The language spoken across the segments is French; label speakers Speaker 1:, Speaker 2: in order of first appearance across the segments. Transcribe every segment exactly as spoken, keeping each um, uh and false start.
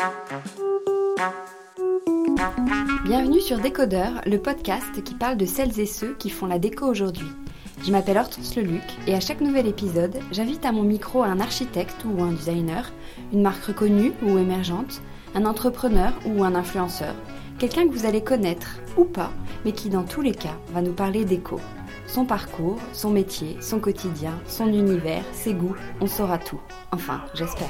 Speaker 1: Bienvenue sur Décodeur, le podcast qui parle de celles et ceux qui font la déco aujourd'hui. Je m'appelle Hortense Leluc et à chaque nouvel épisode, j'invite à mon micro un architecte ou un designer, une marque reconnue ou émergente, un entrepreneur ou un influenceur, quelqu'un que vous allez connaître ou pas, mais qui dans tous les cas va nous parler déco. Son parcours, son métier, son quotidien, son univers, ses goûts, on saura tout. Enfin, j'espère.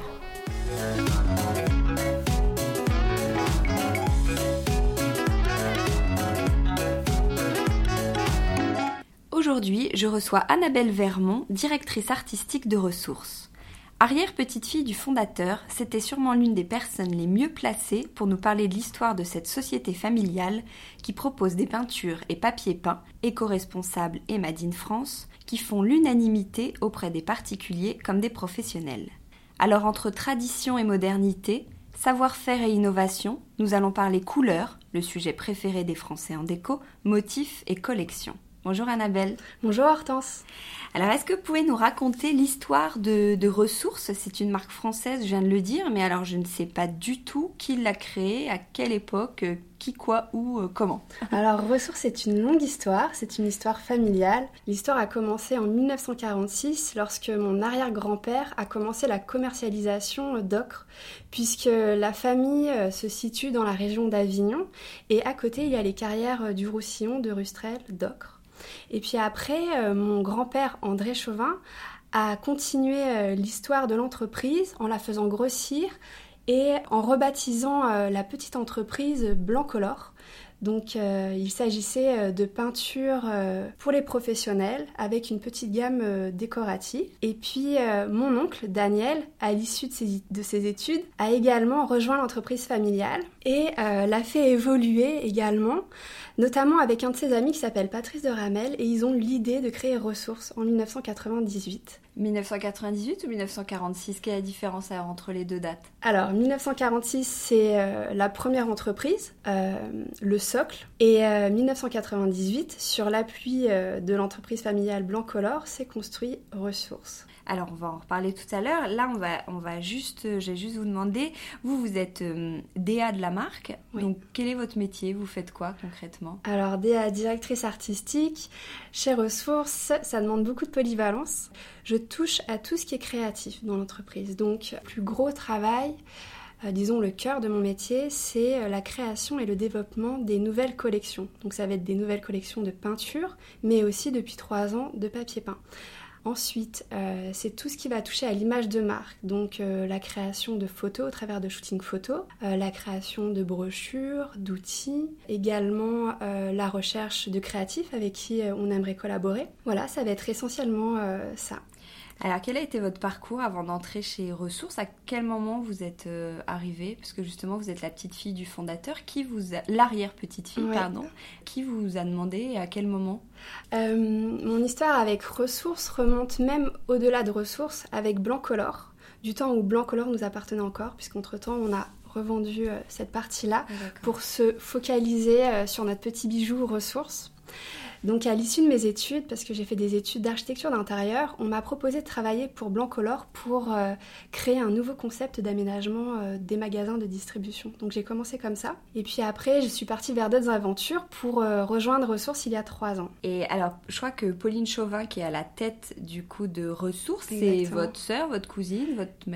Speaker 1: Aujourd'hui, je reçois Annabelle Vermont, directrice artistique de Ressources. Arrière-petite-fille du fondateur, c'était sûrement l'une des personnes les mieux placées pour nous parler de l'histoire de cette société familiale qui propose des peintures et papiers peints, éco-responsables et made in France, qui font l'unanimité auprès des particuliers comme des professionnels. Alors entre tradition et modernité, savoir-faire et innovation, nous allons parler couleurs, le sujet préféré des Français en déco, motifs et collections. Bonjour Annabelle.
Speaker 2: Bonjour Hortense.
Speaker 1: Alors est-ce que vous pouvez nous raconter l'histoire de, de Ressources ? C'est une marque française, je viens de le dire, mais alors je ne sais pas du tout qui l'a créée, à quelle époque, qui, quoi, où, comment.
Speaker 2: Alors Ressources, c'est une longue histoire, c'est une histoire familiale. L'histoire a commencé en dix-neuf cent quarante-six lorsque mon arrière-grand-père a commencé la commercialisation d'ocre, puisque la famille se situe dans la région d'Avignon et à côté il y a les carrières du Roussillon, de Rustrel, d'ocre. Et puis après, euh, mon grand-père André Chauvin a continué euh, l'histoire de l'entreprise en la faisant grossir et en rebaptisant euh, la petite entreprise Blancolor. Donc euh, il s'agissait euh, de peintures euh, pour les professionnels avec une petite gamme euh, décorative. Et puis euh, mon oncle Daniel, à l'issue de ses, de ses études, a également rejoint l'entreprise familiale et euh, l'a fait évoluer également, notamment avec un de ses amis qui s'appelle Patrice de Ramel, et ils ont eu l'idée de créer Ressources en dix-neuf cent quatre-vingt-dix-huit.
Speaker 1: dix-neuf cent quatre-vingt-dix-huit ou dix-neuf cent quarante-six ? Quelle est la différence entre les deux dates ?
Speaker 2: Alors, dix-neuf cent quarante-six, c'est euh, la première entreprise, euh, le socle, et euh, dix-neuf cent quatre-vingt-dix-huit, sur l'appui euh, de l'entreprise familiale Blancolor, s'est construit Ressources.
Speaker 1: Alors, on va en reparler tout à l'heure. Là, on va, on va juste, euh, je vais juste vous demander, vous, vous êtes euh, D A de la marque, oui. Donc quel est votre métier ? Vous faites quoi concrètement ?
Speaker 2: Alors, D A, directrice artistique, chez Ressources, ça demande beaucoup de polyvalence. Je touche à tout ce qui est créatif dans l'entreprise. Donc, le plus gros travail, euh, disons le cœur de mon métier, c'est euh, la création et le développement des nouvelles collections. Donc, ça va être des nouvelles collections de peinture, mais aussi depuis trois ans de papier peint. Ensuite, euh, c'est tout ce qui va toucher à l'image de marque, donc euh, la création de photos au travers de shooting photos, euh, la création de brochures, d'outils, également euh, la recherche de créatifs avec qui euh, on aimerait collaborer. Voilà, ça va être essentiellement euh, ça.
Speaker 1: Alors, quel a été votre parcours avant d'entrer chez Ressources ? À quel moment vous êtes euh, arrivée ? Parce que justement, vous êtes la petite fille du fondateur. Qui vous a... L'arrière-petite-fille, ouais. pardon. Qui vous a demandé et à quel moment ?
Speaker 2: euh, Mon histoire avec Ressources remonte même au-delà de Ressources avec Blancolor, du temps où Blancolor nous appartenait encore, puisqu'entre-temps, on a revendu euh, cette partie-là ah, pour se focaliser euh, sur notre petit bijou Ressources. Donc à l'issue de mes études, parce que j'ai fait des études d'architecture d'intérieur, on m'a proposé de travailler pour Blancolor pour euh, créer un nouveau concept d'aménagement euh, des magasins de distribution. Donc j'ai commencé comme ça. Et puis après, je suis partie vers d'autres aventures pour euh, rejoindre Ressources il y a trois ans.
Speaker 1: Et alors, je crois que Pauline Chauvin, qui est à la tête du coup de Ressources,
Speaker 2: Exactement.
Speaker 1: C'est votre sœur, votre cousine, votre mère ?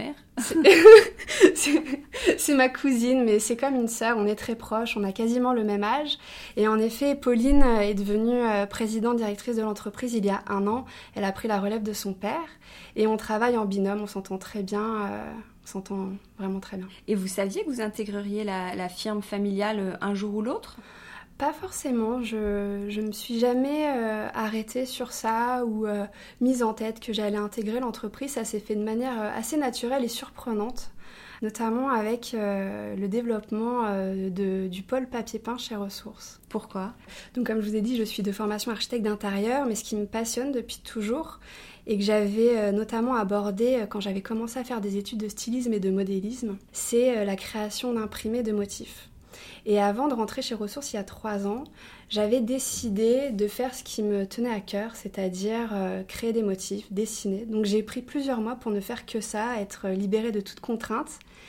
Speaker 2: c'est, c'est ma cousine, mais c'est comme une sœur, on est très proches, on a quasiment le même âge. Et en effet, Pauline est devenue euh, présidente directrice de l'entreprise il y a un an. Elle a pris la relève de son père et on travaille en binôme, on s'entend très bien, euh, on s'entend vraiment très bien.
Speaker 1: Et vous saviez que vous intégreriez la, la firme familiale un jour ou l'autre ?
Speaker 2: Pas forcément, je je me suis jamais euh, arrêtée sur ça ou euh, mise en tête que j'allais intégrer l'entreprise. Ça s'est fait de manière euh, assez naturelle et surprenante, notamment avec euh, le développement euh, de, du pôle papier peint chez Ressources.
Speaker 1: Pourquoi ?
Speaker 2: Donc comme je vous ai dit, je suis de formation architecte d'intérieur, mais ce qui me passionne depuis toujours et que j'avais euh, notamment abordé euh, quand j'avais commencé à faire des études de stylisme et de modélisme, c'est euh, la création d'imprimés de motifs. Et avant de rentrer chez Ressources il y a trois ans, j'avais décidé de faire ce qui me tenait à cœur, c'est-à-dire euh, créer des motifs, dessiner. Donc j'ai pris plusieurs mois pour ne faire que ça, être libérée de toute contrainte.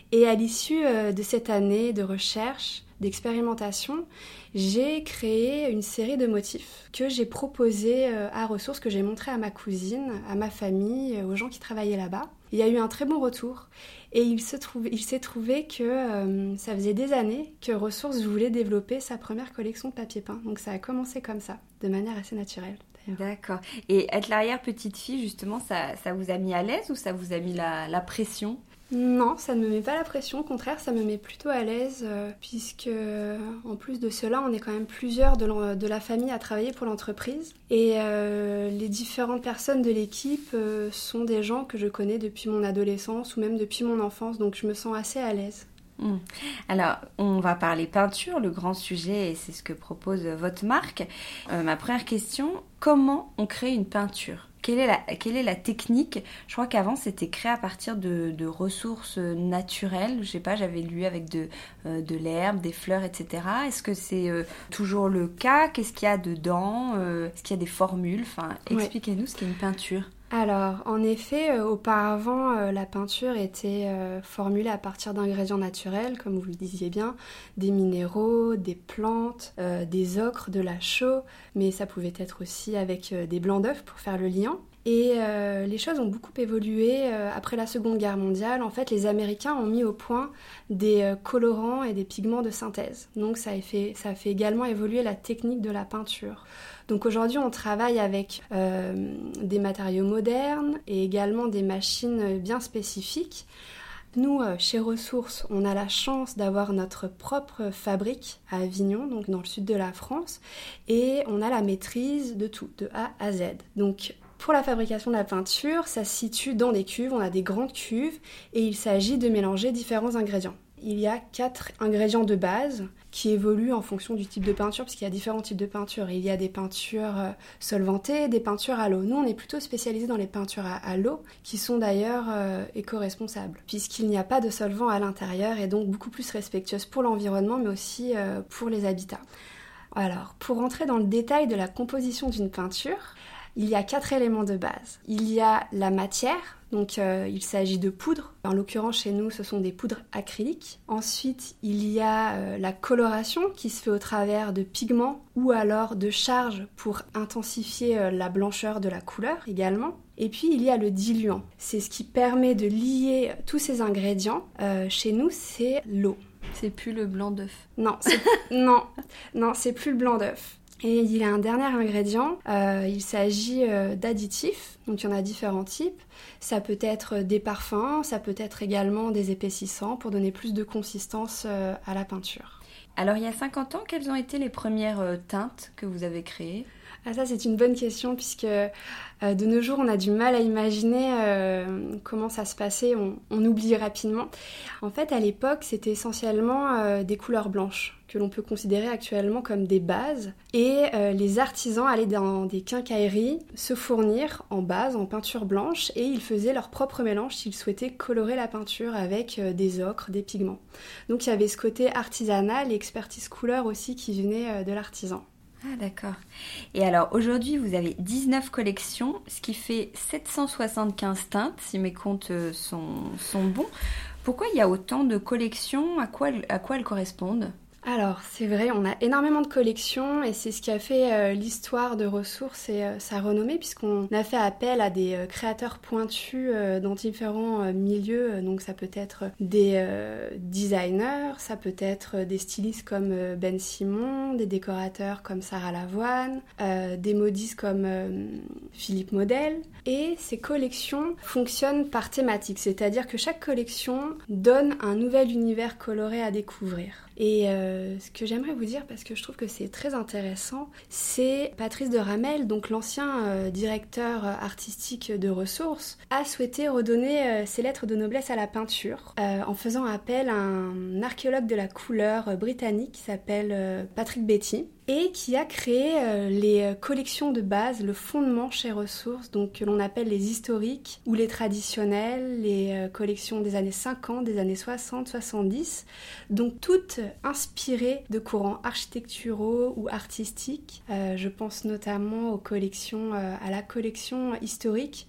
Speaker 2: Et à l'issue euh, de cette année de recherche, d'expérimentation, j'ai créé une série de motifs que j'ai proposés euh, à Ressources, que j'ai montré à ma cousine, à ma famille, aux gens qui travaillaient là-bas. Il y a eu un très bon retour et il, se trouve, il s'est trouvé que euh, ça faisait des années que Ressources voulait développer sa première collection de papier peint. Donc ça a commencé comme ça, de manière assez naturelle.
Speaker 1: D'accord. Et être l'arrière-petite-fille, justement, ça, ça vous a mis à l'aise ou ça vous a mis la, la pression ?
Speaker 2: Non, ça ne me met pas la pression, au contraire, ça me met plutôt à l'aise, euh, puisque en plus de cela, on est quand même plusieurs de, de la famille à travailler pour l'entreprise. Et euh, les différentes personnes de l'équipe euh, sont des gens que je connais depuis mon adolescence ou même depuis mon enfance, donc je me sens assez à l'aise.
Speaker 1: Mmh. Alors, on va parler peinture, le grand sujet, et c'est ce que propose votre marque. Euh, ma première question, comment on crée une peinture ? Quelle est la, quelle est la technique ? Je crois qu'avant, c'était créé à partir de, de ressources naturelles. Je sais pas, j'avais lu avec de, euh, de l'herbe, des fleurs, et cetera. Est-ce que c'est euh, toujours le cas ? Qu'est-ce qu'il y a dedans ? euh, Est-ce qu'il y a des formules ? Enfin, expliquez-nous ouais. ce qu'est une peinture.
Speaker 2: Alors, en effet, euh, auparavant, euh, la peinture était euh, formulée à partir d'ingrédients naturels, comme vous le disiez bien, des minéraux, des plantes, euh, des ocres, de la chaux, mais ça pouvait être aussi avec euh, des blancs d'œufs pour faire le liant. Et euh, les choses ont beaucoup évolué euh, après la Seconde Guerre mondiale. En fait, les Américains ont mis au point des euh, colorants et des pigments de synthèse. Donc ça a fait, ça a fait également évoluer la technique de la peinture. Donc aujourd'hui, on travaille avec euh, des matériaux modernes et également des machines bien spécifiques. Nous, euh, chez Ressources, on a la chance d'avoir notre propre fabrique à Avignon, donc dans le sud de la France, et on a la maîtrise de tout, de A à Z. Donc pour la fabrication de la peinture, ça se situe dans des cuves, on a des grandes cuves, et il s'agit de mélanger différents ingrédients. Il y a quatre ingrédients de base qui évoluent en fonction du type de peinture, parce qu'il y a différents types de peintures. Il y a des peintures solvantées, des peintures à l'eau. Nous, on est plutôt spécialisés dans les peintures à, à l'eau, qui sont d'ailleurs euh, éco-responsables, puisqu'il n'y a pas de solvant à l'intérieur, et donc beaucoup plus respectueuses pour l'environnement, mais aussi euh, pour les habitats. Alors, pour rentrer dans le détail de la composition d'une peinture, il y a quatre éléments de base. Il y a la matière, donc euh, il s'agit de poudre. En l'occurrence, chez nous, ce sont des poudres acryliques. Ensuite, il y a euh, la coloration qui se fait au travers de pigments ou alors de charges pour intensifier euh, la blancheur de la couleur également. Et puis, il y a le diluant. C'est ce qui permet de lier tous ces ingrédients. Euh, chez nous, c'est l'eau.
Speaker 1: C'est plus le blanc d'œuf.
Speaker 2: Non, c'est... non, non, c'est plus le blanc d'œuf. Et il y a un dernier ingrédient, euh, il s'agit euh, d'additifs, donc il y en a différents types. Ça peut être des parfums, ça peut être également des épaississants pour donner plus de consistance euh, à la peinture.
Speaker 1: Alors il y a cinquante ans, quelles ont été les premières euh, teintes que vous avez créées ?
Speaker 2: Ah, ça c'est une bonne question puisque euh, de nos jours on a du mal à imaginer euh, comment ça se passait, on, on oublie rapidement. En fait à l'époque c'était essentiellement euh, des couleurs blanches que l'on peut considérer actuellement comme des bases et euh, les artisans allaient dans des quincailleries se fournir en base, en peinture blanche et ils faisaient leur propre mélange s'ils souhaitaient colorer la peinture avec euh, des ocres, des pigments. Donc il y avait ce côté artisanal et expertise couleur aussi qui venait euh, de l'artisan.
Speaker 1: Ah d'accord. Et alors aujourd'hui vous avez dix-neuf collections, ce qui fait sept cent soixante-quinze teintes, si mes comptes sont, sont bons. Pourquoi il y a autant de collections ? À quoi, à quoi elles correspondent ?
Speaker 2: Alors, c'est vrai, on a énormément de collections et c'est ce qui a fait euh, l'histoire de Ressources et euh, sa renommée puisqu'on a fait appel à des euh, créateurs pointus euh, dans différents euh, milieux. Donc ça peut être des euh, designers, ça peut être des stylistes comme euh, Ben Simon, des décorateurs comme Sarah Lavoine, euh, des modistes comme euh, Philippe Model. Et ces collections fonctionnent par thématique, c'est-à-dire que chaque collection donne un nouvel univers coloré à découvrir. Et euh, ce que j'aimerais vous dire, parce que je trouve que c'est très intéressant, c'est Patrice de Ramel, donc l'ancien euh, directeur artistique de Ressources, a souhaité redonner euh, ses lettres de noblesse à la peinture euh, en faisant appel à un archéologue de la couleur euh, britannique qui s'appelle euh, Patrick Beattie et qui a créé euh, les collections de base, le fondement chez Ressources, donc que l'on appelle les historiques ou les traditionnelles, les euh, collections des années cinquante, des années soixante, soixante-dix, donc toutes inspirées de courants architecturaux ou artistiques. Euh, je pense notamment aux collections, euh, à la collection historique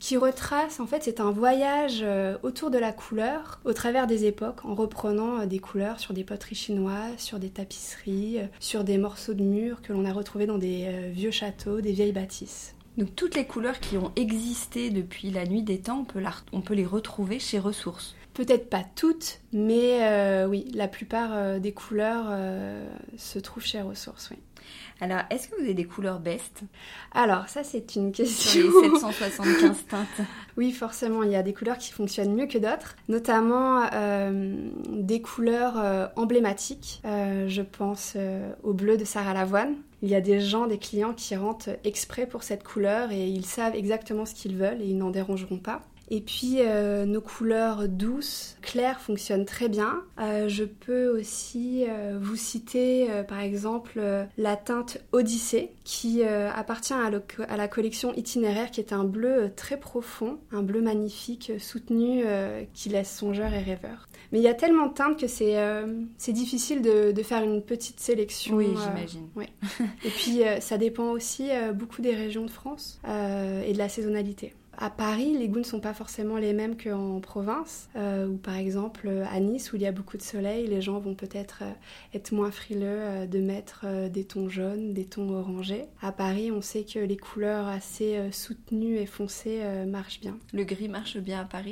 Speaker 2: qui retrace, en fait, c'est un voyage euh, autour de la couleur, au travers des époques, en reprenant euh, des couleurs sur des poteries chinoises, sur des tapisseries, euh, sur des morceaux de murs que l'on a retrouvés dans des euh, vieux châteaux, des vieilles bâtisses.
Speaker 1: Donc toutes les couleurs qui ont existé depuis la nuit des temps, on peut, la, on peut les retrouver chez Ressources.
Speaker 2: Peut-être pas toutes, mais euh, oui, la plupart euh, des couleurs euh, se trouvent chez Ressources, oui.
Speaker 1: Alors, est-ce que vous avez des couleurs best ?
Speaker 2: Alors, ça, c'est une question.
Speaker 1: Sur les sept cent soixante-quinze teintes.
Speaker 2: Oui, forcément, il y a des couleurs qui fonctionnent mieux que d'autres, notamment euh, des couleurs euh, emblématiques. Euh, je pense euh, au bleu de Sarah Lavoine. Il y a des gens, des clients qui rentrent exprès pour cette couleur et ils savent exactement ce qu'ils veulent et ils n'en dérangeront pas. Et puis euh, nos couleurs douces, claires fonctionnent très bien. Euh, je peux aussi euh, vous citer euh, par exemple euh, la teinte Odyssée qui euh, appartient à, le, à la collection Itinéraire qui est un bleu très profond, un bleu magnifique, soutenu, euh, qui laisse songeur et rêveur. Mais il y a tellement de teintes que c'est, euh, c'est difficile de, de faire une petite sélection.
Speaker 1: Oui,
Speaker 2: euh,
Speaker 1: j'imagine.
Speaker 2: Ouais. Et puis euh, ça dépend aussi euh, beaucoup des régions de France euh, et de la saisonnalité. À Paris, les goûts ne sont pas forcément les mêmes qu'en province, euh, ou par exemple à Nice où il y a beaucoup de soleil, les gens vont peut-être euh, être moins frileux euh, de mettre euh, des tons jaunes, des tons orangés. À Paris, on sait que les couleurs assez euh, soutenues et foncées euh, marchent bien.
Speaker 1: Le gris marche bien à Paris ?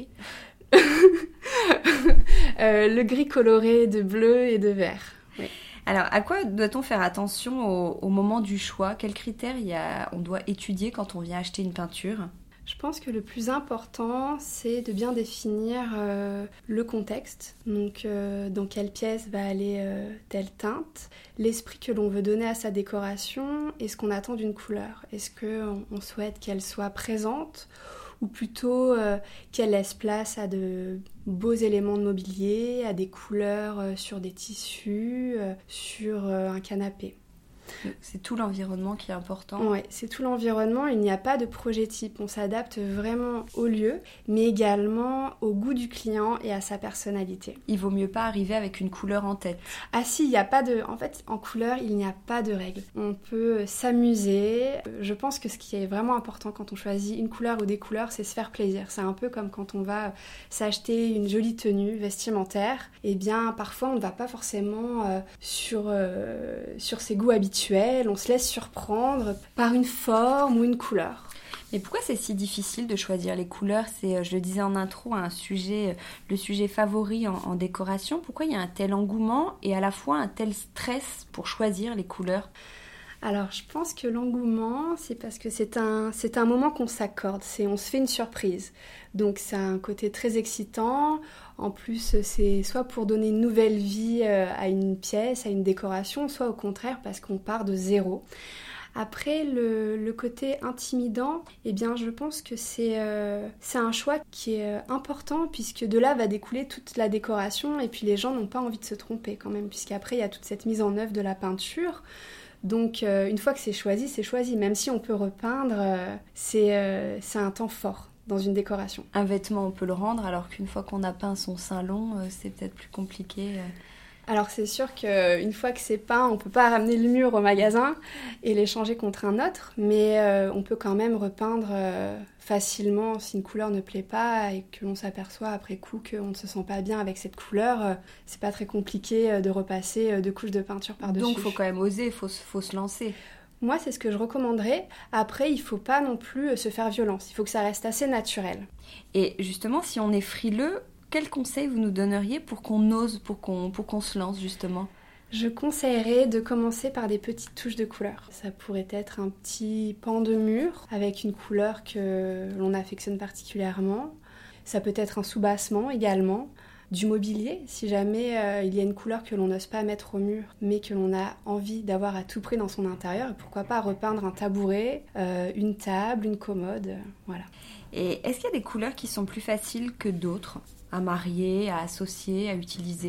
Speaker 2: euh, Le gris coloré de bleu et de vert, oui.
Speaker 1: Alors, à quoi doit-on faire attention au, au moment du choix ? Quels critères il y a, on doit étudier quand on vient acheter une peinture ?
Speaker 2: Je pense que le plus important, c'est de bien définir euh, le contexte, donc euh, dans quelle pièce va aller euh, telle teinte, l'esprit que l'on veut donner à sa décoration et ce qu'on attend d'une couleur. Est-ce qu'on on souhaite qu'elle soit présente ou plutôt euh, qu'elle laisse place à de beaux éléments de mobilier, à des couleurs euh, sur des tissus, euh, sur euh, un canapé.
Speaker 1: C'est tout l'environnement qui est important.
Speaker 2: Oui, c'est tout l'environnement. Il n'y a pas de projet type. On s'adapte vraiment au lieu, mais également au goût du client et à sa personnalité.
Speaker 1: Il vaut mieux pas arriver avec une couleur en tête.
Speaker 2: Ah si, il n'y a pas de... En fait, en couleur, il n'y a pas de règle. On peut s'amuser. Je pense que ce qui est vraiment important quand on choisit une couleur ou des couleurs, c'est se faire plaisir. C'est un peu comme quand on va s'acheter une jolie tenue vestimentaire. Eh bien, parfois, on ne va pas forcément euh, sur, euh, sur ses goûts habituels. On se laisse surprendre par une forme ou une couleur.
Speaker 1: Mais pourquoi c'est si difficile de choisir les couleurs ? C'est, je le disais en intro, un sujet, le sujet favori en, en décoration. Pourquoi il y a un tel engouement et à la fois un tel stress pour choisir les couleurs ?
Speaker 2: Alors, je pense que l'engouement, c'est parce que c'est un, c'est un moment qu'on s'accorde, c'est, on se fait une surprise. Donc, c'est un côté très excitant. En plus, c'est soit pour donner une nouvelle vie à une pièce, à une décoration, soit au contraire parce qu'on part de zéro. Après, le, le côté intimidant, eh bien, je pense que c'est, euh, c'est un choix qui est important puisque de là va découler toute la décoration et puis les gens n'ont pas envie de se tromper quand même puisqu'après, il y a toute cette mise en œuvre de la peinture. Donc, euh, une fois que c'est choisi, c'est choisi. Même si on peut repeindre, euh, c'est, euh, c'est un temps fort dans une décoration.
Speaker 1: Un vêtement, on peut le rendre, alors qu'une fois qu'on a peint son salon, euh, c'est peut-être plus compliqué. Euh...
Speaker 2: Alors, c'est sûr qu'une fois que c'est peint, on ne peut pas ramener le mur au magasin et l'échanger contre un autre, mais euh, on peut quand même repeindre euh, facilement si une couleur ne plaît pas et que l'on s'aperçoit après coup qu'on ne se sent pas bien avec cette couleur. Euh, c'est pas très compliqué euh, de repasser euh, deux couches de peinture par-dessus.
Speaker 1: Donc, il faut quand même oser, il faut, faut se lancer.
Speaker 2: Moi, c'est ce que je recommanderais. Après, il ne faut pas non plus se faire violence. Il faut que ça reste assez naturel.
Speaker 1: Et justement, si on est frileux, quels conseils vous nous donneriez pour qu'on ose, pour qu'on, pour qu'on se lance justement ?
Speaker 2: Je conseillerais de commencer par des petites touches de couleur. Ça pourrait être un petit pan de mur avec une couleur que l'on affectionne particulièrement. Ça peut être un soubassement également. Du mobilier, si jamais euh, il y a une couleur que l'on n'ose pas mettre au mur, mais que l'on a envie d'avoir à tout prix dans son intérieur, et pourquoi pas repeindre un tabouret, euh, une table, une commode, euh, voilà.
Speaker 1: Et est-ce qu'il y a des couleurs qui sont plus faciles que d'autres à marier, à associer, à utiliser ?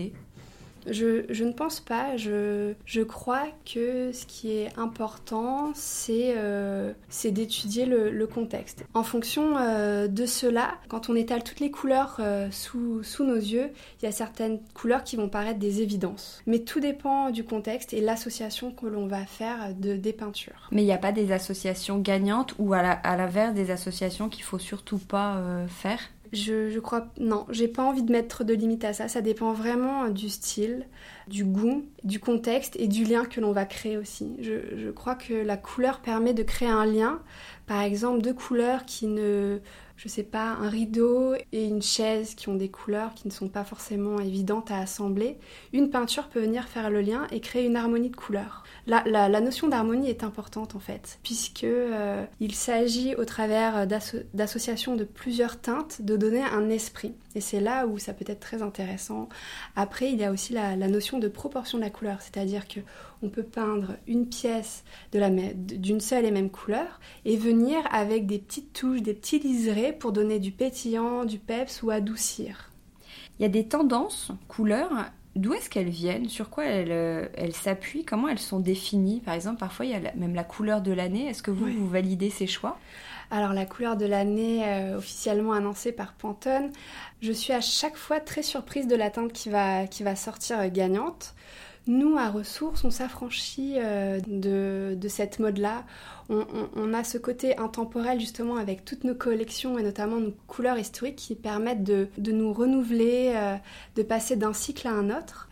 Speaker 2: Je, je ne pense pas. Je, je crois que ce qui est important, c'est, euh, c'est d'étudier le, le contexte. En fonction euh, de cela, quand on étale toutes les couleurs euh, sous, sous nos yeux, il y a certaines couleurs qui vont paraître des évidences. Mais tout dépend du contexte et l'association que l'on va faire de, des peintures.
Speaker 1: Mais il n'y a pas des associations gagnantes ou à, la, à l'inverse des associations qu'il ne faut surtout pas euh, faire ?
Speaker 2: Je, je crois... Non, j'ai pas envie de mettre de limite à ça. Ça dépend vraiment du style, du goût, du contexte et du lien que l'on va créer aussi. Je, je crois que la couleur permet de créer un lien. Par exemple, deux couleurs qui ne... Je sais pas, un rideau et une chaise qui ont des couleurs qui ne sont pas forcément évidentes à assembler. Une peinture peut venir faire le lien et créer une harmonie de couleurs. La, la, la notion d'harmonie est importante en fait, puisque euh, il s'agit au travers d'asso- d'associations de plusieurs teintes de donner un esprit. Et c'est là où ça peut être très intéressant. Après, il y a aussi la, la notion de proportion de la couleur, c'est-à-dire que on peut peindre une pièce de la même, d'une seule et même couleur et venir avec des petites touches, des petits liserés pour donner du pétillant, du peps ou adoucir.
Speaker 1: Il y a des tendances, couleurs, d'où est-ce qu'elles viennent ? Sur quoi elles, elles s'appuient ? Comment elles sont définies ? Par exemple, parfois il y a même la couleur de l'année. Est-ce que vous, oui. vous validez ces choix ?
Speaker 2: Alors la couleur de l'année euh, officiellement annoncée par Pantone, je suis à chaque fois très surprise de la teinte qui va, qui va sortir euh, gagnante. Nous, à Ressources, on s'affranchit euh, de, de cette mode-là. On, on, on a ce côté intemporel justement avec toutes nos collections et notamment nos couleurs historiques qui permettent de, de nous renouveler, euh, de passer d'un cycle à un autre.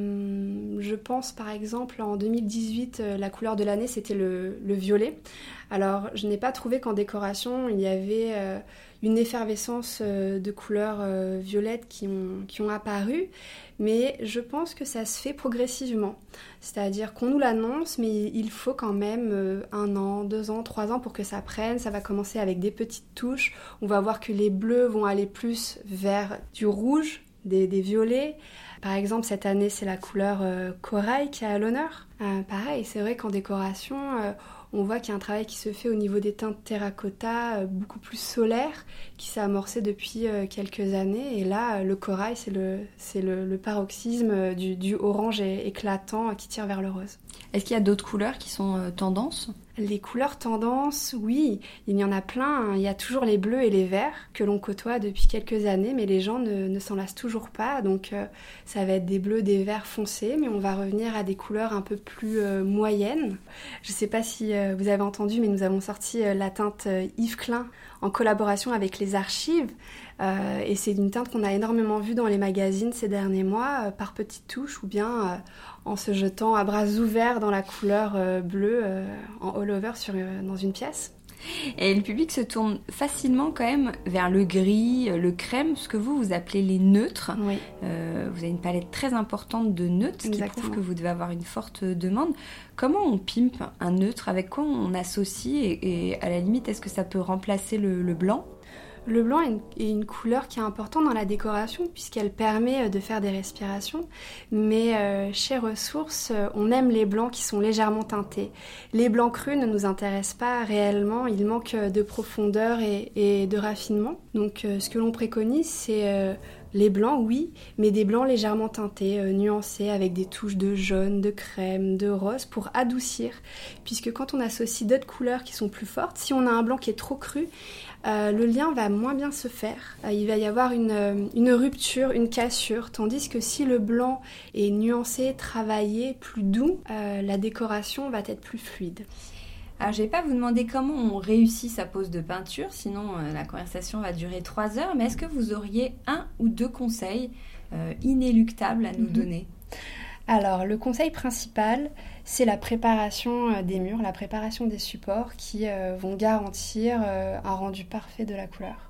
Speaker 2: Euh, je pense par exemple en deux mille dix-huit, euh, la couleur de l'année c'était le, le violet. Alors je n'ai pas trouvé qu'en décoration il y avait euh, une effervescence euh, de couleurs euh, violettes qui ont, qui ont apparu, mais je pense que ça se fait progressivement. C'est-à-dire qu'on nous l'annonce, mais il faut quand même euh, un an, deux ans, trois ans pour que ça prenne. Ça va commencer avec des petites touches. On va voir que les bleus vont aller plus vers du rouge, des, des violets. Par exemple, cette année, c'est la couleur euh, corail qui est à l'honneur. Euh, pareil, c'est vrai qu'en décoration, euh, on voit qu'il y a un travail qui se fait au niveau des teintes terracotta, euh, beaucoup plus solaire, qui s'est amorcé depuis euh, quelques années. Et là, euh, le corail, c'est le, c'est le, le paroxysme euh, du, du orange éclatant euh, qui tire vers le rose.
Speaker 1: Est-ce qu'il y a d'autres couleurs qui sont euh, tendances ?
Speaker 2: Les couleurs tendances, oui, il y en a plein. Hein. Il y a toujours les bleus et les verts que l'on côtoie depuis quelques années, mais les gens ne, ne s'en lassent toujours pas. Donc euh, ça va être des bleus, des verts foncés, mais on va revenir à des couleurs un peu plus euh, moyennes. Je ne sais pas si euh, vous avez entendu, mais nous avons sorti euh, la teinte euh, Yves Klein en collaboration avec les archives. Euh, et c'est une teinte qu'on a énormément vue dans les magazines ces derniers mois, euh, par petites touches ou bien euh, en se jetant à bras ouverts dans la couleur euh, bleue euh, en all-over sur, euh, dans une pièce.
Speaker 1: Et le public se tourne facilement quand même vers le gris, le crème, ce que vous, vous appelez les neutres.
Speaker 2: Oui.
Speaker 1: Euh, vous avez une palette très importante de neutres, ce
Speaker 2: Exactement.
Speaker 1: qui prouve que vous devez avoir une forte demande. Comment on pimpe un neutre ? Avec quoi on associe ? Et, et à la limite, est-ce que ça peut remplacer le, le blanc ?
Speaker 2: Le blanc est une, est une couleur qui est importante dans la décoration puisqu'elle permet de faire des respirations. Mais euh, chez Ressources, on aime les blancs qui sont légèrement teintés. Les blancs crus ne nous intéressent pas réellement. Il manque de profondeur et, et de raffinement. Donc euh, ce que l'on préconise, c'est euh, les blancs, oui, mais des blancs légèrement teintés, euh, nuancés, avec des touches de jaune, de crème, de rose pour adoucir. Puisque quand on associe d'autres couleurs qui sont plus fortes, si on a un blanc qui est trop cru, Euh, le lien va moins bien se faire. Euh, il va y avoir une, euh, une rupture, une cassure, tandis que si le blanc est nuancé, travaillé, plus doux, euh, la décoration va être plus fluide.
Speaker 1: Alors, je ne vais pas vous demander comment on réussit sa pose de peinture, sinon euh, la conversation va durer trois heures, mais est-ce que vous auriez un ou deux conseils euh, inéluctables à nous mm-hmm. donner ?
Speaker 2: Alors, le conseil principal, c'est la préparation des murs, la préparation des supports qui euh, vont garantir euh, un rendu parfait de la couleur.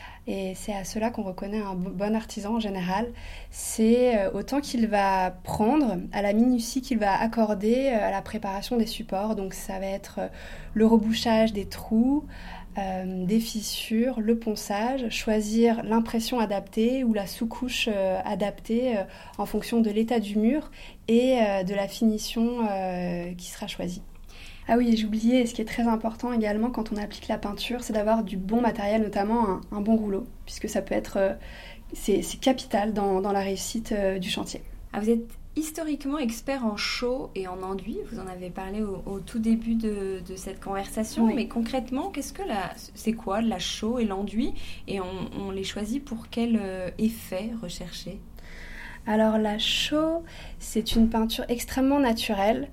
Speaker 2: Et c'est à cela qu'on reconnaît un bon artisan en général. C'est euh, autant qu'il va prendre, à la minutie qu'il va accorder euh, à la préparation des supports. Donc ça va être euh, le rebouchage des trous, Euh, des fissures, le ponçage, choisir l'impression adaptée ou la sous-couche euh, adaptée euh, en fonction de l'état du mur et euh, de la finition euh, qui sera choisie. Ah oui, et j'oubliais, ce qui est très important également quand on applique la peinture, c'est d'avoir du bon matériel, notamment un, un bon rouleau, puisque ça peut être, euh, c'est, c'est capital dans, dans la réussite euh, du chantier.
Speaker 1: Ah, vous êtes Historiquement expert en chaux et en enduit, vous en avez parlé au, au tout début de, de cette conversation, oui. Mais concrètement, qu'est-ce que la, c'est quoi la chaux et l'enduit et on, on les choisit pour quel euh, effet recherché?
Speaker 2: Alors la chaux, c'est une peinture extrêmement naturelle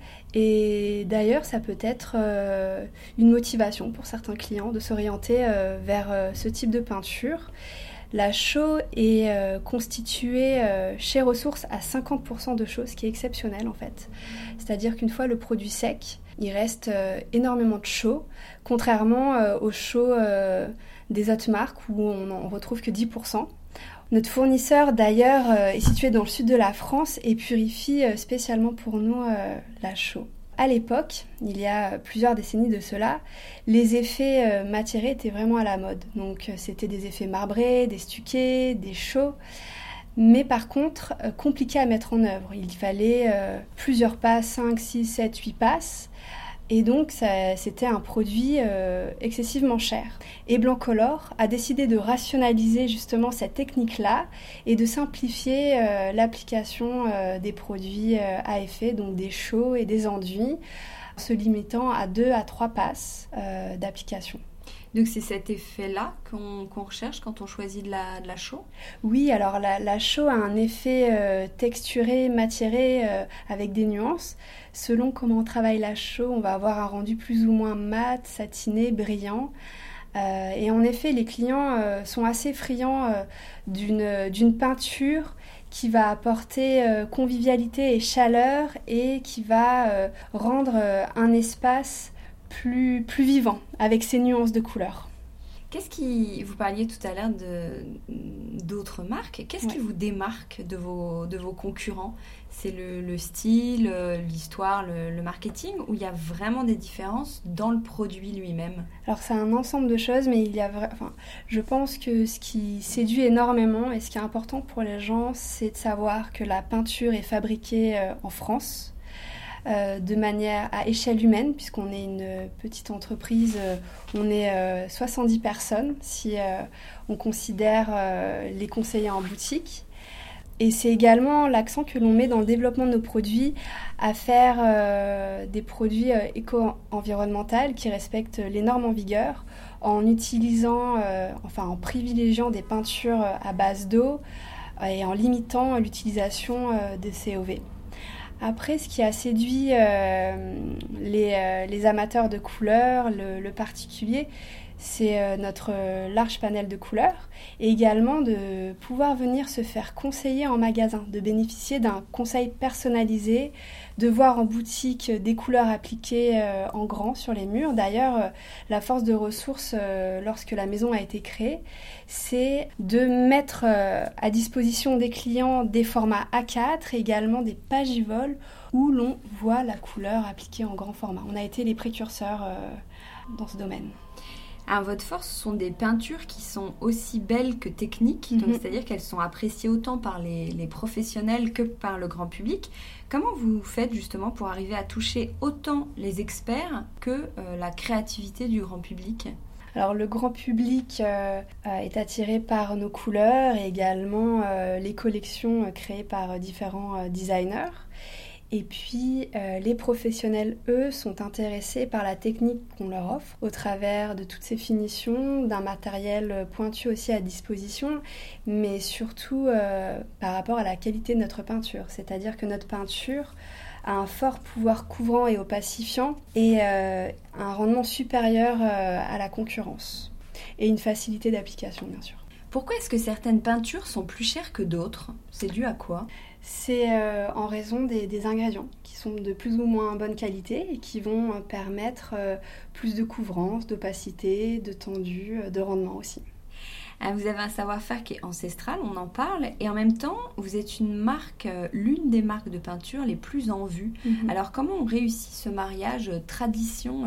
Speaker 2: et d'ailleurs ça peut être euh, une motivation pour certains clients de s'orienter euh, vers euh, ce type de peinture. La chaux est euh, constituée euh, chez Ressources à cinquante pour cent de chaux, ce qui est exceptionnel en fait. C'est-à-dire qu'une fois le produit sec, il reste euh, énormément de chaux, contrairement euh, aux chaux euh, des autres marques où on n'en retrouve que dix pour cent. Notre fournisseur d'ailleurs euh, est situé dans le sud de la France et purifie euh, spécialement pour nous euh, la chaux. À l'époque, il y a plusieurs décennies de cela, les effets euh, matiérés étaient vraiment à la mode. Donc euh, c'était des effets marbrés, des stuccés, des chaux, mais par contre euh, compliqués à mettre en œuvre. Il fallait euh, plusieurs passes, cinq, six, sept, huit passes. Et donc, ça, c'était un produit euh, excessivement cher. Et Blancolor a décidé de rationaliser justement cette technique-là et de simplifier euh, l'application euh, des produits euh, à effet, donc des chaux et des enduits, en se limitant à deux à trois passes euh, d'application.
Speaker 1: Donc c'est cet effet-là qu'on, qu'on recherche quand on choisit de la, de la chaux?
Speaker 2: Oui, alors la, la chaux a un effet euh, texturé, matiéré, euh, avec des nuances. Selon comment on travaille la chaux, on va avoir un rendu plus ou moins mat, satiné, brillant. Euh, et en effet, les clients euh, sont assez friands euh, d'une, d'une peinture qui va apporter euh, convivialité et chaleur et qui va euh, rendre euh, un espace Plus, plus vivant, avec ses nuances de couleurs.
Speaker 1: Qu'est-ce qui, vous parliez tout à l'heure de, d'autres marques, qu'est-ce ouais. qui vous démarque de vos, de vos concurrents? C'est le, le style, l'histoire, le, le marketing, ou il y a vraiment des différences dans le produit lui-même?
Speaker 2: Alors c'est un ensemble de choses, mais il y a vra... enfin, je pense que ce qui séduit énormément et ce qui est important pour les gens, c'est de savoir que la peinture est fabriquée euh, en France, Euh, de manière à échelle humaine, puisqu'on est une petite entreprise, euh, on est euh, soixante-dix personnes si euh, on considère euh, les conseillers en boutique. Et c'est également l'accent que l'on met dans le développement de nos produits à faire euh, des produits euh, éco-environnementaux qui respectent les normes en vigueur en utilisant, euh, enfin en privilégiant des peintures à base d'eau et en limitant l'utilisation euh, de C O V. Après, ce qui a séduit euh, les, euh, les amateurs de couleurs, le, le particulier, c'est euh, notre large panel de couleurs et également de pouvoir venir se faire conseiller en magasin, de bénéficier d'un conseil personnalisé, de voir en boutique des couleurs appliquées euh, en grand sur les murs. D'ailleurs, euh, la force de Ressources, euh, lorsque la maison a été créée, c'est de mettre euh, à disposition des clients des formats A quatre et également des pagivoles où l'on voit la couleur appliquée en grand format. On a été les précurseurs euh, dans ce domaine.
Speaker 1: Alors, votre force, ce sont des peintures qui sont aussi belles que techniques, mm-hmm. donc c'est-à-dire qu'elles sont appréciées autant par les, les professionnels que par le grand public. Comment vous faites justement pour arriver à toucher autant les experts que euh, la créativité du grand public ?
Speaker 2: Alors le grand public euh, est attiré par nos couleurs et également euh, les collections euh, créées par euh, différents euh, designers. Et puis, euh, les professionnels, eux, sont intéressés par la technique qu'on leur offre au travers de toutes ces finitions, d'un matériel pointu aussi à disposition, mais surtout euh, par rapport à la qualité de notre peinture. C'est-à-dire que notre peinture a un fort pouvoir couvrant et opacifiant et euh, un rendement supérieur euh, à la concurrence. Et une facilité d'application, bien sûr.
Speaker 1: Pourquoi est-ce que certaines peintures sont plus chères que d'autres ? C'est dû à quoi ?
Speaker 2: C'est euh, en raison des, des ingrédients qui sont de plus ou moins bonne qualité et qui vont euh, permettre euh, plus de couvrance, d'opacité, de tendu, euh, de rendement aussi.
Speaker 1: Alors vous avez un savoir-faire qui est ancestral, on en parle, et en même temps, vous êtes une marque, euh, l'une des marques de peinture les plus en vue. Mm-hmm. Alors comment on réussit ce mariage tradition-modernité ?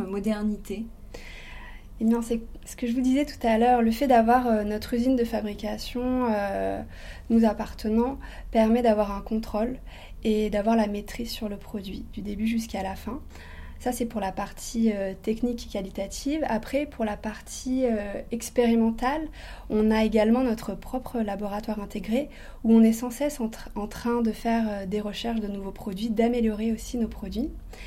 Speaker 2: Eh bien, c'est ce que je vous disais tout à l'heure, le fait d'avoir euh, notre usine de fabrication euh, nous appartenant permet d'avoir un contrôle et d'avoir la maîtrise sur le produit, du début jusqu'à la fin. Ça, c'est pour la partie euh, technique et qualitative. Après, pour la partie euh, expérimentale, on a également notre propre laboratoire intégré où on est sans cesse en, tra- en train de faire euh, des recherches de nouveaux produits, d'améliorer aussi nos produits.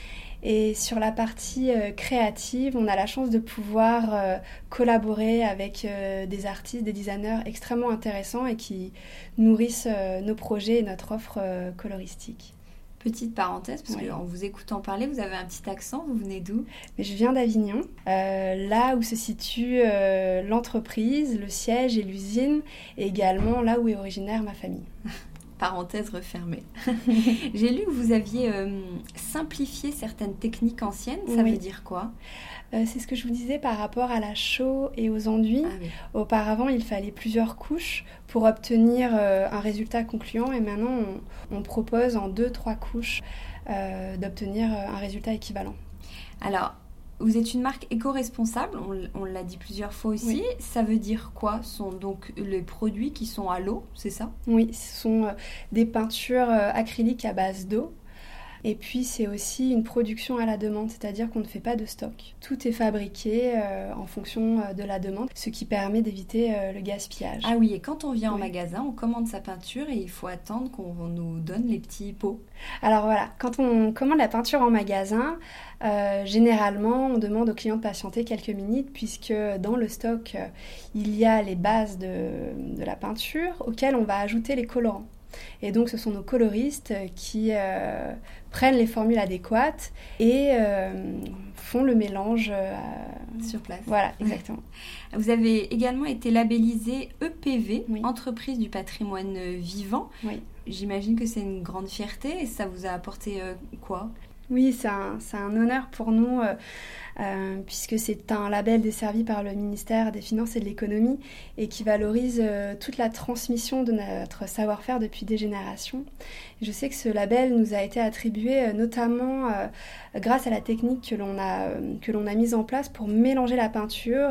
Speaker 2: Et sur la partie euh, créative, on a la chance de pouvoir euh, collaborer avec euh, des artistes, des designers extrêmement intéressants et qui nourrissent euh, nos projets et notre offre euh, coloristique.
Speaker 1: Petite parenthèse, parce
Speaker 2: Ouais.
Speaker 1: qu'en vous écoutant parler, vous avez un petit accent, vous venez d'où?
Speaker 2: Mais je viens d'Avignon, euh, là où se situe euh, l'entreprise, le siège et l'usine, et également là où est originaire ma famille.
Speaker 1: Parenthèse refermée. J'ai lu que vous aviez euh, simplifié certaines techniques anciennes, ça
Speaker 2: Oui.
Speaker 1: veut dire quoi?
Speaker 2: Euh, c'est ce que je vous disais par rapport à la chaux et aux enduits.
Speaker 1: Ah oui.
Speaker 2: Auparavant, il fallait plusieurs couches pour obtenir euh, un résultat concluant, et maintenant, on, on propose en deux, trois couches euh, d'obtenir euh, un résultat équivalent.
Speaker 1: Alors, vous êtes une marque éco-responsable, on, on l'a dit plusieurs fois aussi.
Speaker 2: Oui.
Speaker 1: Ça veut dire quoi? Ce sont donc les produits qui sont à l'eau, c'est ça?
Speaker 2: Oui, ce sont euh, des peintures euh, acryliques à base d'eau. Et puis, c'est aussi une production à la demande, c'est-à-dire qu'on ne fait pas de stock. Tout est fabriqué euh, en fonction euh, de la demande, ce qui permet d'éviter euh, le gaspillage.
Speaker 1: Ah oui, et quand on vient en
Speaker 2: Oui.
Speaker 1: magasin, on commande sa peinture et il faut attendre qu'on nous donne les petits pots.
Speaker 2: Alors voilà, quand on commande la peinture en magasin, euh, généralement, on demande aux clients de patienter quelques minutes puisque dans le stock, euh, il y a les bases de, de la peinture auxquelles on va ajouter les colorants. Et donc, ce sont nos coloristes qui euh, prennent les formules adéquates et euh, font le mélange euh,
Speaker 1: sur place.
Speaker 2: Voilà, exactement.
Speaker 1: Vous avez également été labellisé E P V,
Speaker 2: Oui.
Speaker 1: Entreprise du patrimoine vivant.
Speaker 2: Oui.
Speaker 1: J'imagine que c'est une grande fierté et ça vous a apporté euh, quoi?
Speaker 2: Oui, c'est un, c'est un honneur pour nous euh, euh, puisque c'est un label desservi par le ministère des Finances et de l'Économie et qui valorise euh, toute la transmission de notre savoir-faire depuis des générations. Je sais que ce label nous a été attribué euh, notamment euh, grâce à la technique que l'on a, euh, que l'on a mise en place pour mélanger la peinture.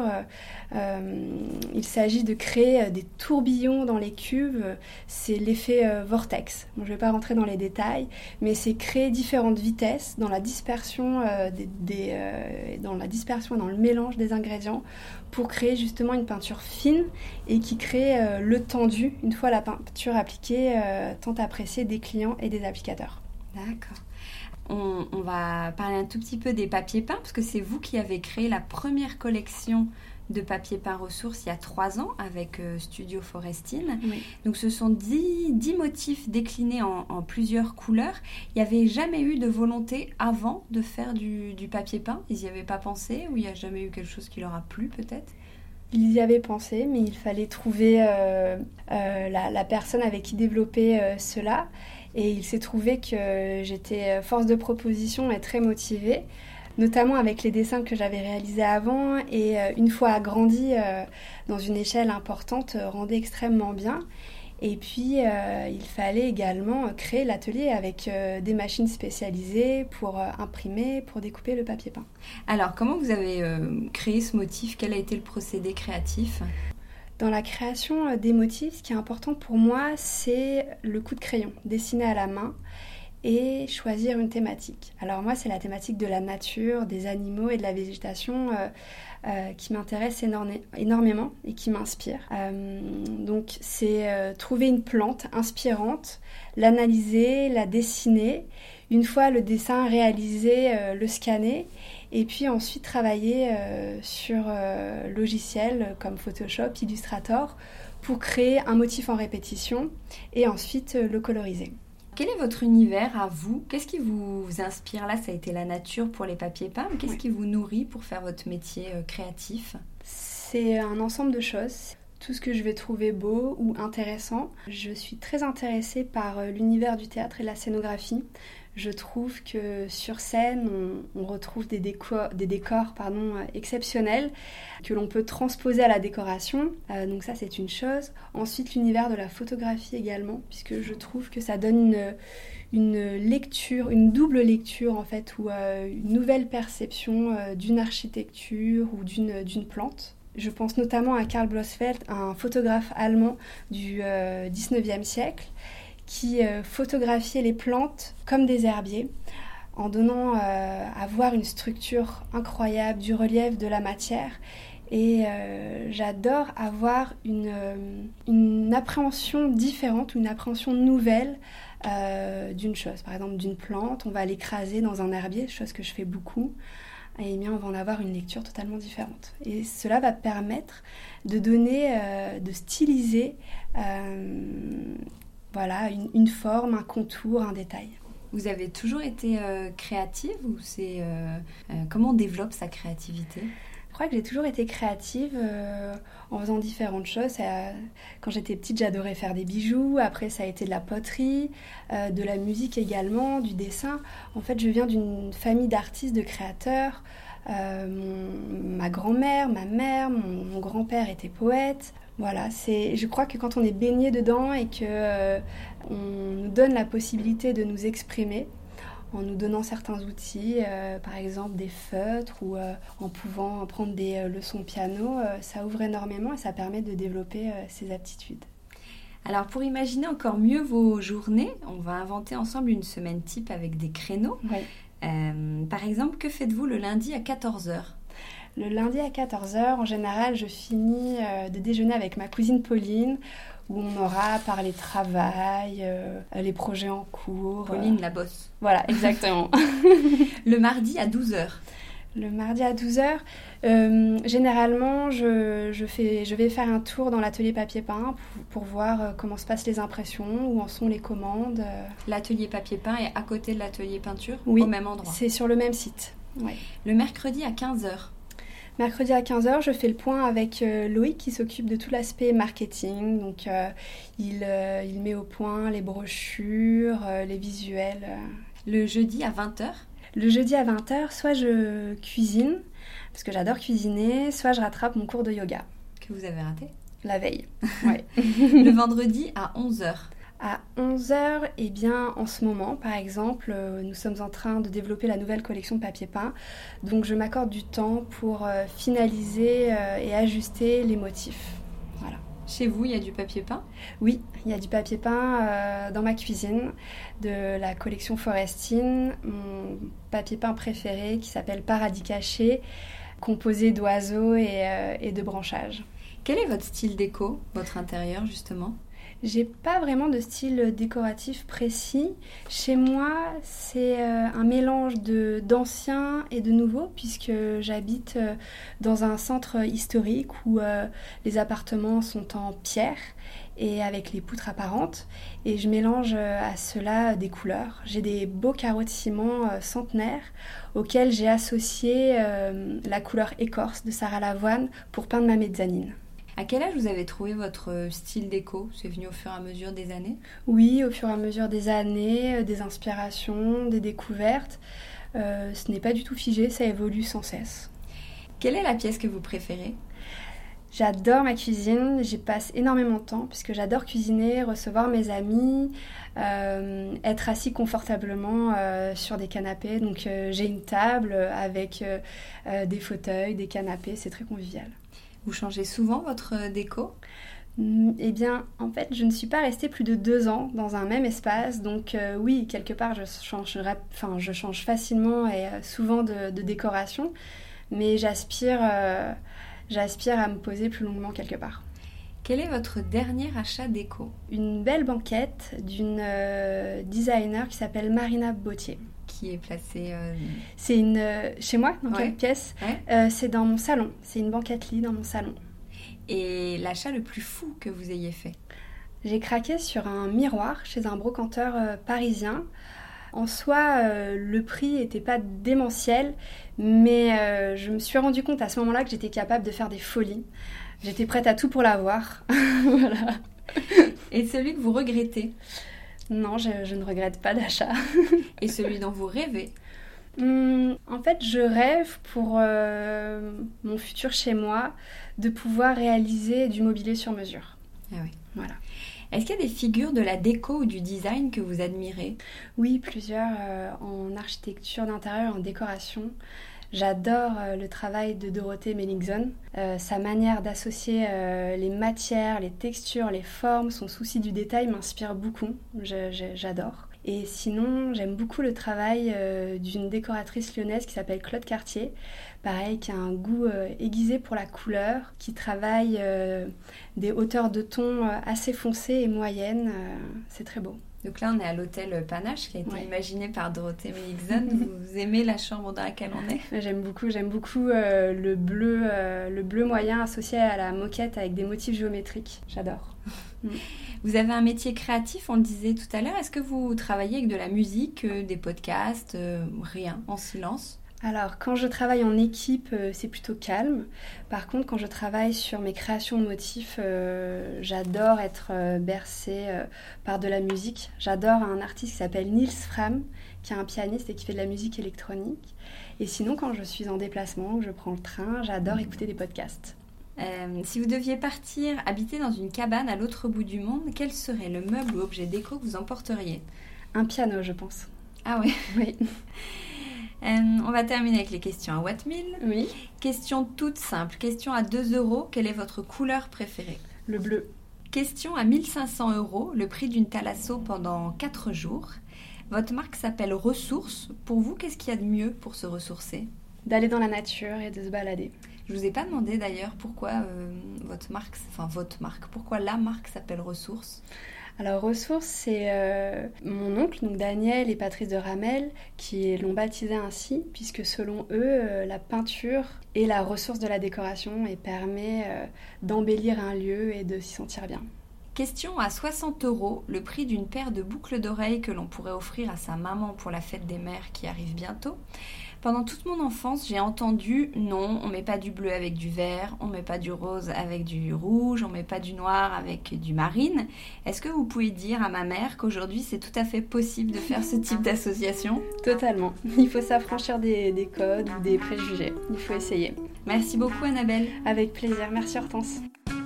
Speaker 2: Euh, il s'agit de créer des tourbillons dans les cuves, c'est l'effet euh, vortex. Bon, je ne vais pas rentrer dans les détails, mais c'est créer différentes vitesses dans la dispersion, euh, des, des, euh, dans la dispersion et dans le mélange des ingrédients pour créer justement une peinture fine et qui crée euh, le tendu une fois la peinture appliquée, euh, tant appréciée des clients et des applicateurs.
Speaker 1: D'accord. On, on va parler un tout petit peu des papiers peints parce que c'est vous qui avez créé la première collection de papier peint ressources il y a trois ans avec euh, Studio Forestine.
Speaker 2: Oui.
Speaker 1: Donc ce sont dix, dix motifs déclinés en, en plusieurs couleurs. Il n'y avait jamais eu de volonté avant de faire du, du papier peint? Ils n'y avaient pas pensé ou il n'y a jamais eu quelque chose qui leur a plu peut-être?
Speaker 2: Ils y avaient pensé, mais il fallait trouver euh, euh, la, la personne avec qui développer euh, cela. Et il s'est trouvé que j'étais force de proposition et très motivée, notamment avec les dessins que j'avais réalisés avant. Et euh, une fois agrandis euh, dans une échelle importante, euh, rendait extrêmement bien. Et puis, euh, il fallait également créer l'atelier avec euh, des machines spécialisées pour euh, imprimer, pour découper le papier peint.
Speaker 1: Alors, comment vous avez euh, créé ce motif? Quel a été le procédé créatif?
Speaker 2: Dans la création des motifs, ce qui est important pour moi, c'est le coup de crayon, dessiner à la main et choisir une thématique. Alors moi, c'est la thématique de la nature, des animaux et de la végétation euh, euh, qui m'intéresse énorme, énormément et qui m'inspire. Euh, donc c'est euh, trouver une plante inspirante, l'analyser, la dessiner. Une fois le dessin réalisé, euh, le scanner et puis ensuite travailler euh, sur euh, logiciels comme Photoshop, Illustrator pour créer un motif en répétition et ensuite euh, le coloriser.
Speaker 1: Quel est votre univers à vous? Qu'est-ce qui vous inspire? Là, ça a été la nature pour les papiers peints, mais qu'est-ce
Speaker 2: Oui.
Speaker 1: qui vous nourrit pour faire votre métier euh, créatif?
Speaker 2: C'est un ensemble de choses. Tout ce que je vais trouver beau ou intéressant. Je suis très intéressée par euh, l'univers du théâtre et de la scénographie. Je trouve que sur scène, on, on retrouve des décors, des décors pardon, euh, exceptionnels que l'on peut transposer à la décoration. Euh, donc ça, c'est une chose. Ensuite, l'univers de la photographie également, puisque je trouve que ça donne une, une lecture, une double lecture en fait, ou euh, une nouvelle perception euh, d'une architecture ou d'une, d'une plante. Je pense notamment à Karl Blossfeld, un photographe allemand du euh, dix-neuvième siècle, qui euh, photographiait les plantes comme des herbiers, en donnant euh, à voir une structure incroyable, du relief, de la matière. Et euh, j'adore avoir une, euh, une appréhension différente, une appréhension nouvelle euh, d'une chose. Par exemple, d'une plante, on va l'écraser dans un herbier, chose que je fais beaucoup. Et bien, on va en avoir une lecture totalement différente. Et cela va permettre de donner, euh, de styliser euh, voilà, une, une forme, un contour, un détail.
Speaker 1: Vous avez toujours été euh, créative ou c'est euh, euh, comment on développe sa créativité ?
Speaker 2: Je crois que j'ai toujours été créative euh, en faisant différentes choses. Ça, quand j'étais petite, j'adorais faire des bijoux. Après, ça a été de la poterie, euh, de la musique également, du dessin. En fait, je viens d'une famille d'artistes, de créateurs. Euh, mon, ma grand-mère, ma mère, mon, mon grand-père étaient poètes. Voilà, c'est, je crois que quand on est baigné dedans et qu'on euh, nous donne la possibilité de nous exprimer, en nous donnant certains outils, euh, par exemple des feutres ou euh, en pouvant prendre des euh, leçons de piano, euh, ça ouvre énormément et ça permet de développer euh, ses aptitudes.
Speaker 1: Alors pour imaginer encore mieux vos journées, on va inventer ensemble une semaine type avec des créneaux.
Speaker 2: Oui.
Speaker 1: Euh, par exemple, que faites-vous le lundi à quatorze heures ?
Speaker 2: Le lundi à quatorze heures, en général, je finis euh, de déjeuner avec ma cousine Pauline, où on aura parlé travail, euh, les projets en cours.
Speaker 1: Pauline
Speaker 2: euh...
Speaker 1: la bosse.
Speaker 2: Voilà, exactement.
Speaker 1: Le mardi à douze heures.
Speaker 2: Le mardi à douze heures, euh, généralement, je, je, fais, je vais faire un tour dans l'atelier papier-peint pour, pour voir euh, comment se passent les impressions, où en sont les commandes. Euh...
Speaker 1: L'atelier papier-peint est à côté de l'atelier peinture,
Speaker 2: oui,
Speaker 1: au même endroit.
Speaker 2: C'est sur le même site. Ouais.
Speaker 1: Le mercredi à quinze heures.
Speaker 2: Mercredi à quinze heures, je fais le point avec euh, Loïc qui s'occupe de tout l'aspect marketing. Donc, euh, il, euh, il met au point les brochures, euh, les visuels. Euh.
Speaker 1: Le jeudi à vingt heures.
Speaker 2: Le jeudi à vingt heures, soit je cuisine, parce que j'adore cuisiner, soit je rattrape mon cours de yoga.
Speaker 1: Que vous avez raté ?
Speaker 2: La veille, ouais.
Speaker 1: Le vendredi à onze heures.
Speaker 2: À onze heures, eh bien, en ce moment, par exemple, euh, nous sommes en train de développer la nouvelle collection de papier peint. Donc, je m'accorde du temps pour euh, finaliser euh, et ajuster les motifs. Voilà.
Speaker 1: Chez vous, il y a du papier peint ?
Speaker 2: Oui, il y a du papier peint euh, dans ma cuisine, de la collection Forestine, mon papier peint préféré qui s'appelle Paradis caché, composé d'oiseaux et, euh, et de branchages.
Speaker 1: Quel est votre style déco, votre intérieur justement ?
Speaker 2: J'ai pas vraiment de style décoratif précis. Chez moi, c'est euh, un mélange de, d'ancien et de nouveau, puisque j'habite euh, dans un centre historique où euh, les appartements sont en pierre et avec les poutres apparentes. Et je mélange euh, à cela des couleurs. J'ai des beaux carreaux de ciment euh, centenaires auxquels j'ai associé euh, la couleur écorce de Sarah Lavoine pour peindre ma mezzanine.
Speaker 1: À quel âge vous avez trouvé votre style déco ? C'est venu au fur et à mesure des années ?
Speaker 2: Oui, au fur et à mesure des années, euh, des inspirations, des découvertes. Euh, ce n'est pas du tout figé, ça évolue sans cesse.
Speaker 1: Quelle est la pièce que vous préférez ?
Speaker 2: J'adore ma cuisine, j'y passe énormément de temps puisque j'adore cuisiner, recevoir mes amis, euh, être assis confortablement euh, sur des canapés. Donc euh, j'ai une table avec euh, euh, des fauteuils, des canapés, c'est très convivial.
Speaker 1: Vous changez souvent votre déco ?
Speaker 2: Eh bien, en fait, je ne suis pas restée plus de deux ans dans un même espace. Donc euh, oui, quelque part, je change, enfin, je change facilement et euh, souvent de, de décoration. Mais j'aspire, euh, j'aspire à me poser plus longuement quelque part.
Speaker 1: Quel est votre dernier achat déco ?
Speaker 2: Une belle banquette d'une euh, designer qui s'appelle Marina Bautier.
Speaker 1: Qui est placée euh...
Speaker 2: C'est une euh, chez moi, dans
Speaker 1: ouais.
Speaker 2: quelle pièce
Speaker 1: ouais.
Speaker 2: euh, C'est dans mon salon. C'est une banquette lit dans mon salon.
Speaker 1: Et l'achat le plus fou que vous ayez fait ?
Speaker 2: J'ai craqué sur un miroir chez un brocanteur euh, parisien. En soi, euh, le prix n'était pas démentiel, mais euh, je me suis rendu compte à ce moment-là que j'étais capable de faire des folies. J'étais prête à tout pour l'avoir. Voilà.
Speaker 1: Et celui que vous regrettez ?
Speaker 2: Non, je, je ne regrette pas d'achat.
Speaker 1: Et celui dont vous rêvez ?
Speaker 2: Hum, en fait, je rêve pour euh, mon futur chez moi de pouvoir réaliser du mobilier sur mesure.
Speaker 1: Ah oui.
Speaker 2: Voilà.
Speaker 1: Est-ce qu'il y a des figures de la déco ou du design que vous admirez ?
Speaker 2: Oui, plusieurs euh, en architecture d'intérieur et en décoration. J'adore euh, le travail de Dorothée Mellingson. Euh, sa manière d'associer euh, les matières, les textures, les formes, son souci du détail m'inspire beaucoup. Je, je, j'adore. Et sinon, j'aime beaucoup le travail euh, d'une décoratrice lyonnaise qui s'appelle Claude Cartier. Pareil, qui a un goût euh, aiguisé pour la couleur, qui travaille euh, des hauteurs de ton euh, assez foncées et moyennes. Euh, c'est très beau.
Speaker 1: Donc là, on est à l'hôtel Panache, qui a été
Speaker 2: ouais.
Speaker 1: imaginé par Dorothée Mellingson. Vous aimez la chambre dans laquelle on est ?
Speaker 2: J'aime beaucoup, j'aime beaucoup euh, le bleu, euh, le bleu moyen associé à la moquette avec des motifs géométriques. J'adore.
Speaker 1: Vous avez un métier créatif, on le disait tout à l'heure. Est-ce que vous travaillez avec de la musique, euh, des podcasts, euh, rien, en silence ?
Speaker 2: Alors, quand je travaille en équipe, euh, c'est plutôt calme. Par contre, quand je travaille sur mes créations de motifs, euh, j'adore être euh, bercée euh, par de la musique. J'adore un artiste qui s'appelle Nils Fram, qui est un pianiste et qui fait de la musique électronique. Et sinon, quand je suis en déplacement, que je prends le train, j'adore écouter des podcasts.
Speaker 1: Euh, si vous deviez partir habiter dans une cabane à l'autre bout du monde, quel serait le meuble ou objet déco que vous emporteriez ?
Speaker 2: Un piano, je pense.
Speaker 1: Ah oui.
Speaker 2: Oui.
Speaker 1: Euh, on va terminer avec les questions à Watt mille.
Speaker 2: Oui.
Speaker 1: Question toute simple. Question à deux euros. Quelle est votre couleur préférée ?
Speaker 2: Le bleu.
Speaker 1: Question à mille cinq cents euros. Le prix d'une thalasso pendant quatre jours. Votre marque s'appelle Ressources. Pour vous, qu'est-ce qu'il y a de mieux pour se ressourcer ?
Speaker 2: D'aller dans la nature et de se balader.
Speaker 1: Je vous ai pas demandé d'ailleurs pourquoi euh, votre marque, enfin votre marque, pourquoi la marque s'appelle Ressources.
Speaker 2: Alors Ressources, c'est euh, mon oncle, donc Daniel et Patrice de Ramel, qui l'ont baptisé ainsi, puisque selon eux, euh, la peinture est la ressource de la décoration et permet euh, d'embellir un lieu et de s'y sentir bien.
Speaker 1: Question à soixante euros, le prix d'une paire de boucles d'oreilles que l'on pourrait offrir à sa maman pour la fête des mères qui arrive bientôt. Pendant toute mon enfance, j'ai entendu « non, on met pas du bleu avec du vert, on met pas du rose avec du rouge, on met pas du noir avec du marine ». Est-ce que vous pouvez dire à ma mère qu'aujourd'hui, c'est tout à fait possible de faire ce type d'association ?
Speaker 2: Totalement. Il faut s'affranchir des, des codes ou des préjugés. Il faut essayer.
Speaker 1: Merci beaucoup Annabelle.
Speaker 2: Avec plaisir. Merci Hortense.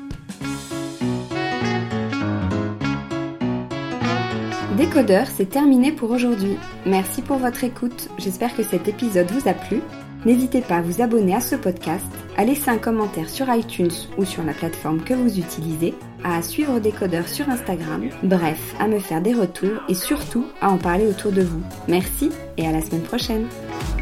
Speaker 1: Décodeur, c'est terminé pour aujourd'hui. Merci pour votre écoute. J'espère que cet épisode vous a plu. N'hésitez pas à vous abonner à ce podcast, à laisser un commentaire sur iTunes ou sur la plateforme que vous utilisez, à suivre Décodeur sur Instagram, bref, à me faire des retours et surtout à en parler autour de vous. Merci et à la semaine prochaine.